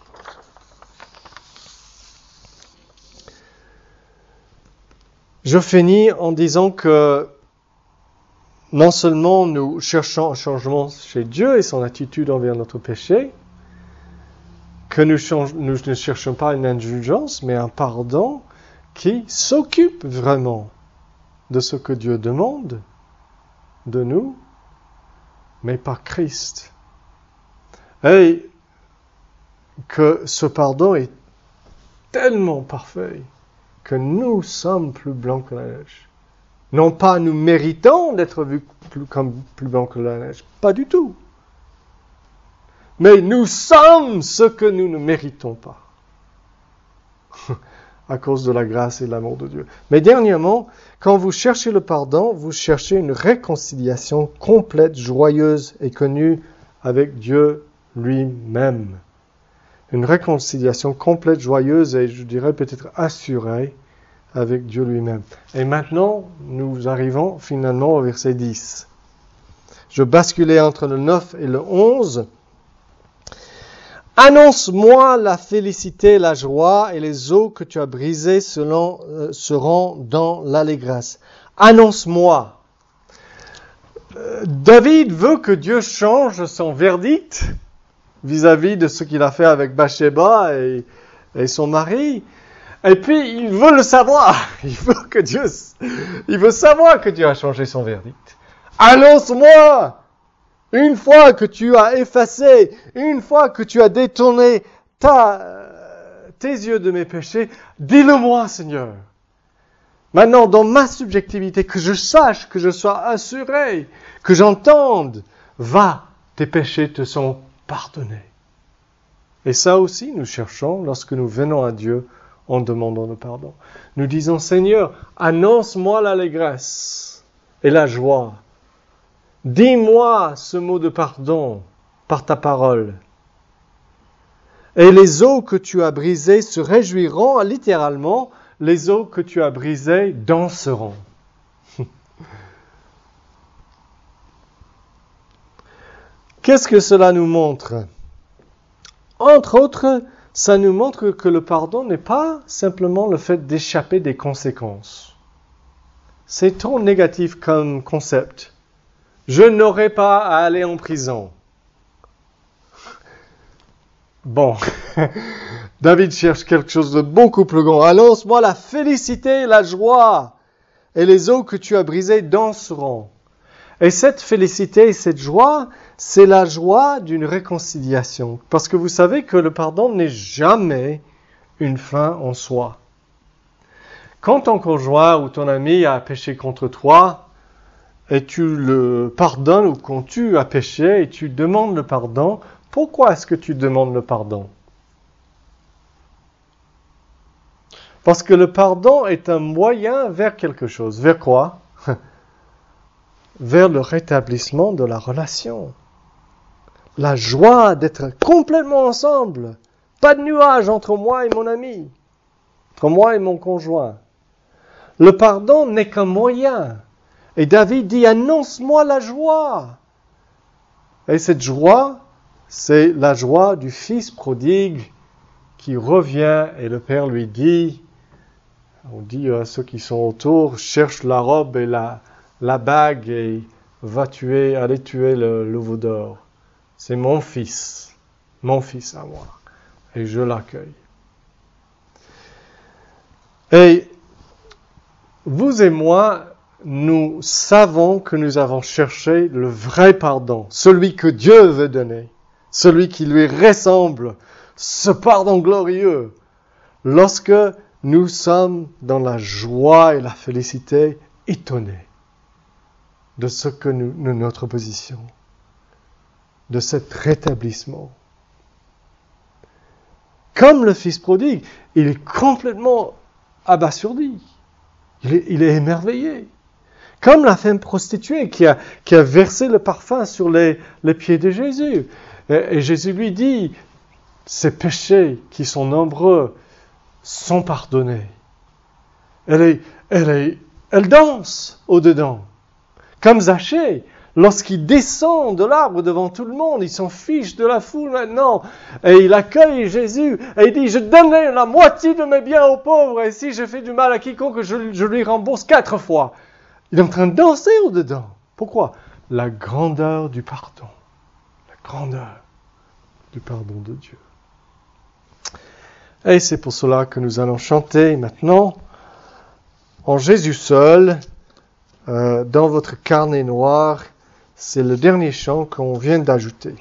Je finis en disant que non seulement nous cherchons un changement chez Dieu et son attitude envers notre péché, que nous, change, nous ne cherchons pas une indulgence, mais un pardon qui s'occupe vraiment de ce que Dieu demande de nous, mais par Christ. Et que ce pardon est tellement parfait que nous sommes plus blancs que la neige. Non pas nous méritons d'être vus plus, comme plus blancs que la neige, pas du tout. Mais nous sommes ce que nous ne méritons pas, à cause de la grâce et de l'amour de Dieu. Mais dernièrement, quand vous cherchez le pardon, vous cherchez une réconciliation complète, joyeuse et connue avec Dieu lui-même. Une réconciliation complète, joyeuse et je dirais peut-être assurée avec Dieu lui-même. Et maintenant, nous arrivons finalement au verset dix. Je basculais entre le neuf et le onze. Annonce-moi la félicité, la joie, et les eaux que tu as brisées selon, euh, seront dans l'allégresse. Annonce-moi. Euh, David veut que Dieu change son verdict vis-à-vis de ce qu'il a fait avec Bathsheba et, et son mari. Et puis, il veut le savoir. Il veut que Dieu, il veut savoir que Dieu a changé son verdict. Annonce-moi! Une fois que tu as effacé, une fois que tu as détourné ta, tes yeux de mes péchés, dis-le-moi, Seigneur. Maintenant, dans ma subjectivité, que je sache, que je sois assuré, que j'entende, va, tes péchés te sont pardonnés. Et ça aussi, nous cherchons lorsque nous venons à Dieu en demandant le pardon. Nous disons, Seigneur, annonce-moi l'allégresse et la joie. Dis-moi ce mot de pardon par ta parole. Et les eaux que tu as brisées se réjouiront, littéralement, les eaux que tu as brisées danseront. Qu'est-ce que cela nous montre? Entre autres, ça nous montre que le pardon n'est pas simplement le fait d'échapper des conséquences. C'est trop négatif comme concept. Je n'aurai pas à aller en prison. Bon, David cherche quelque chose de beaucoup plus grand. Annonce-moi la félicité et la joie, et les eaux que tu as brisées danseront. Et cette félicité et cette joie, c'est la joie d'une réconciliation. Parce que vous savez que le pardon n'est jamais une fin en soi. Quand ton conjoint ou ton ami a péché contre toi, et tu le pardonnes, ou quand tu as péché et tu demandes le pardon, pourquoi est-ce que tu demandes le pardon? Parce que le pardon est un moyen vers quelque chose. Vers quoi? Vers le rétablissement de la relation. La joie d'être complètement ensemble. Pas de nuage entre moi et mon ami. Entre moi et mon conjoint. Le pardon n'est qu'un moyen. Et David dit, annonce-moi la joie. Et cette joie, c'est la joie du fils prodigue qui revient et le père lui dit, on dit à ceux qui sont autour, cherche la robe et la, la bague et va tuer, aller tuer le, le veau d'or. C'est mon fils, mon fils à moi. Et je l'accueille. Et vous et moi, nous savons que nous avons cherché le vrai pardon, celui que Dieu veut donner, celui qui lui ressemble, ce pardon glorieux, lorsque nous sommes dans la joie et la félicité étonnés de ce que nous, de notre position, de cet rétablissement. Comme le fils prodigue, il est complètement abasourdi, il est, il est émerveillé. Comme la femme prostituée qui a, qui a versé le parfum sur les, les pieds de Jésus. Et, et Jésus lui dit, ces péchés qui sont nombreux sont pardonnés. Elle, est, elle, est, elle danse au-dedans. Comme Zachée, lorsqu'il descend de l'arbre devant tout le monde, il s'en fiche de la foule maintenant. Et il accueille Jésus et il dit, je donnerai la moitié de mes biens aux pauvres et si je fais du mal à quiconque, je, je lui rembourse quatre fois. Il est en train de danser au-dedans. Pourquoi? La grandeur du pardon. La grandeur du pardon de Dieu. Et c'est pour cela que nous allons chanter maintenant en Jésus seul, euh, dans votre carnet noir. C'est le dernier chant qu'on vient d'ajouter.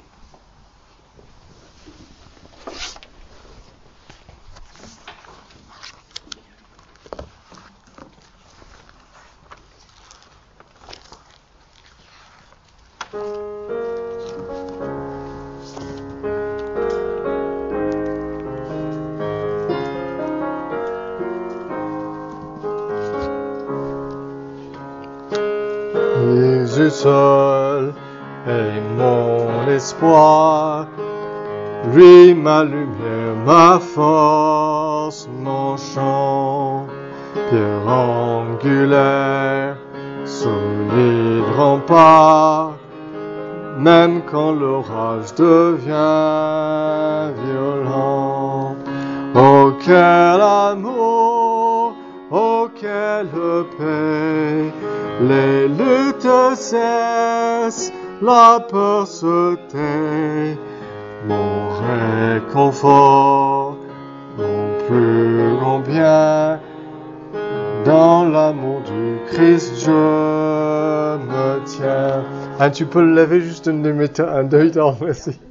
Jésus seul est mon espoir, lui ma lumière, ma force, mon chant, pierre angulaire, solide rempart, même quand l'orage devient violent. Oh quel amour, oh quelle paix, les luttes cessent, la peur se tait, mon réconfort, mon plus grand bien. Dans l'amour du Christ, je me tiens. Ah, tu peux le lever juste une demi un deux temps, merci.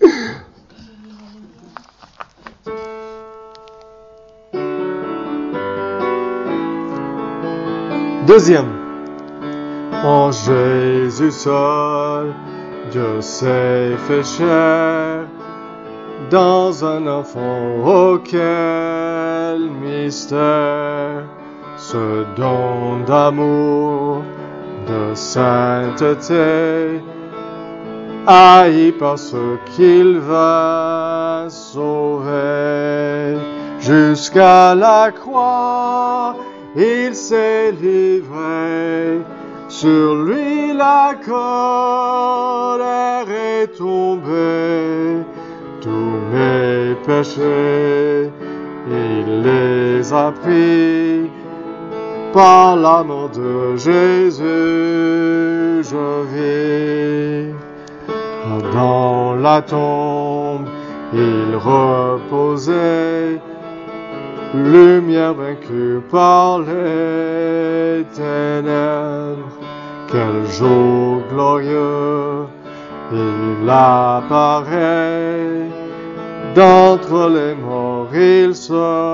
Deuxième. En Jésus seul, Dieu s'est fait chair, dans un enfant, oh quel mystère, ce don d'amour, de sainteté, haï par ceux qu'il va sauver, jusqu'à la croix, il s'est livré, sur lui la colère est tombée, tous mes péchés, il les a pris, par la mort de Jésus, je vis. Dans la tombe, il reposait, lumière vaincue par les ténèbres. Quel jour glorieux, il apparaît, d'entre les morts il se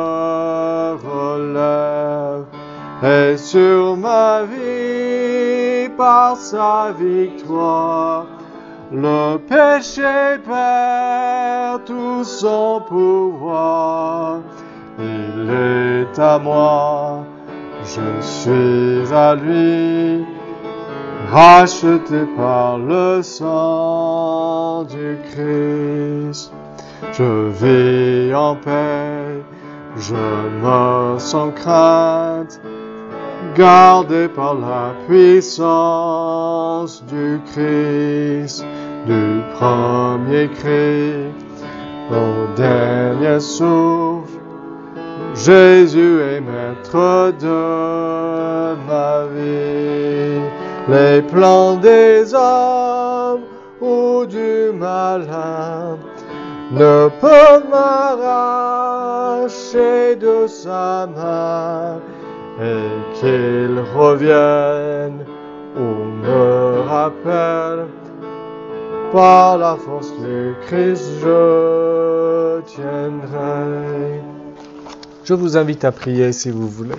relève, et sur ma vie, par sa victoire, le péché perd tout son pouvoir. Il est à moi, je suis à lui, racheté par le sang du Christ. Je vis en paix, je me sens crainte, gardé par la puissance du Christ, du premier cri au dernier souffle. Jésus est maître de ma vie. Les plans des hommes ou du malin ne peuvent m'arracher de sa main, et qu'il revienne ou me rappelle, par la force du Christ je tiendrai. Je vous invite à prier si vous voulez.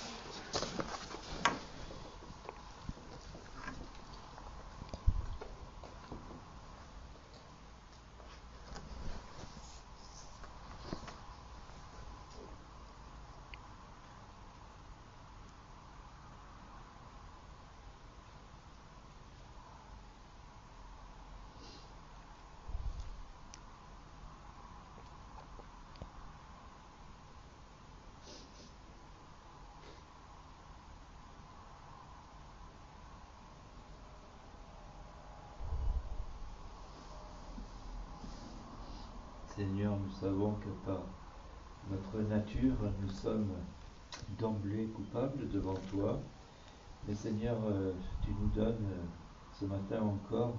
Seigneur, nous savons que par notre nature, nous sommes d'emblée coupables devant toi. Mais Seigneur, tu nous donnes ce matin encore,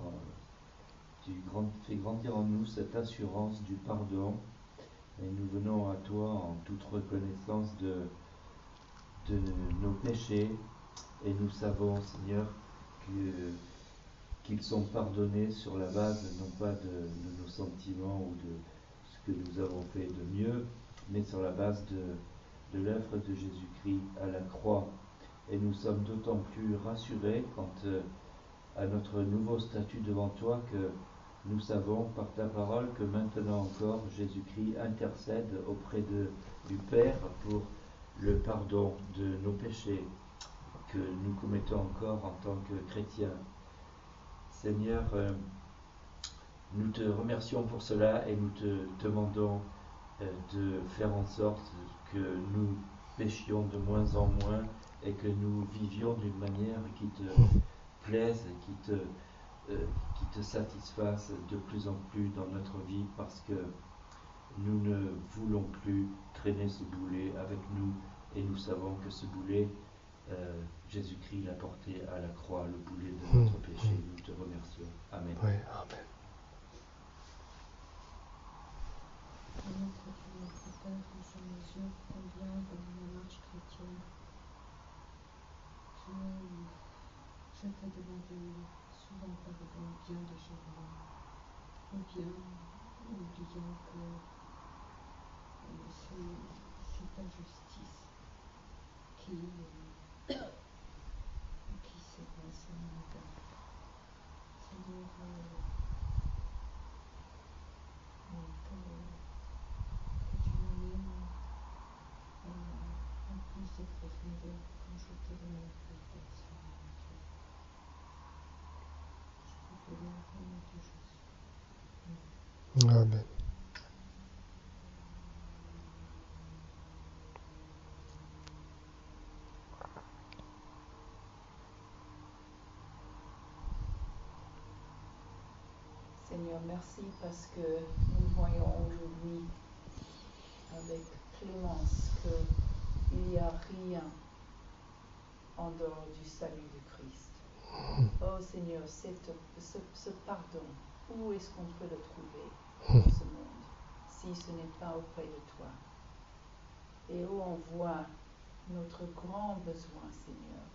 tu fais grandir en nous cette assurance du pardon. Et nous venons à toi en toute reconnaissance de, de nos péchés. Et nous savons, Seigneur, que, qu'ils sont pardonnés sur la base non pas de, de nos sentiments ou de ce que nous avons fait de mieux, mais sur la base de, de l'œuvre de Jésus-Christ à la croix. Et nous sommes d'autant plus rassurés quant à notre nouveau statut devant toi que nous savons par ta parole que maintenant encore Jésus-Christ intercède auprès de, du Père pour le pardon de nos péchés que nous commettons encore en tant que chrétiens. Seigneur, euh, nous te remercions pour cela et nous te demandons euh, de faire en sorte que nous péchions de moins en moins et que nous vivions d'une manière qui te plaise, qui te, euh, qui te satisfasse de plus en plus dans notre vie, parce que nous ne voulons plus traîner ce boulet avec nous et nous savons que ce boulet, euh, Jésus-Christ l'a porté à la croix, le boulet de notre péché. Nous te remercions. Amen. Oui, amen. Ça t'a demandé souvent pardon, bien légèrement, ou bien en disant que euh, c'est, c'est ta justice qui, euh, qui s'est passée en égard. Seigneur, euh, euh, que, que tu m'amènes euh, en plus de profondeur quand je te demande pardon, Seigneur Dieu. Je te prie au nom de Jésus. Amen. Seigneur, merci parce que nous voyons aujourd'hui avec clémence qu'il n'y a rien en dehors du salut de Christ. Oh Seigneur, cette, ce, ce pardon, où est-ce qu'on peut le trouver dans ce monde si ce n'est pas auprès de toi? Et où on voit notre grand besoin, Seigneur.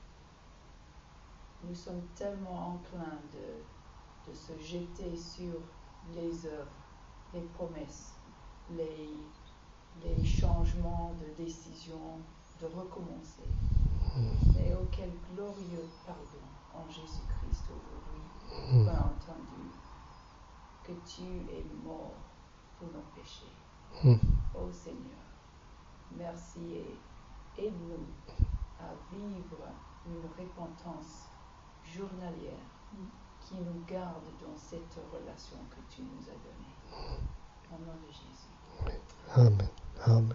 Nous sommes tellement enclins de, de se jeter sur les œuvres, les promesses, les, les changements de décision, de recommencer. Mais oh, quel glorieux pardon en Jésus-Christ aujourd'hui, tu as entendu que tu es mort pour nos péchés. Oh Seigneur, merci et aide-nous à vivre une repentance journalière qui nous garde dans cette relation que tu nous as donnée. Au nom de Jésus. Amen. Amen.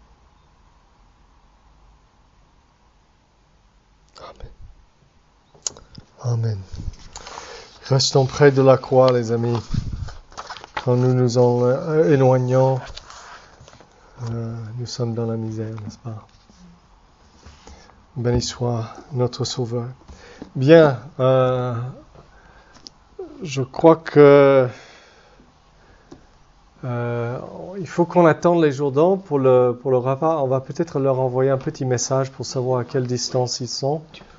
Amen. Amen. Restons près de la croix, les amis. Quand nous nous en euh, éloignons, euh, nous sommes dans la misère, n'est-ce pas? Béni soit notre Sauveur. Bien, euh, je crois que euh, il faut qu'on attende les Jourdans pour le, pour le repas. On va peut-être leur envoyer un petit message pour savoir à quelle distance ils sont.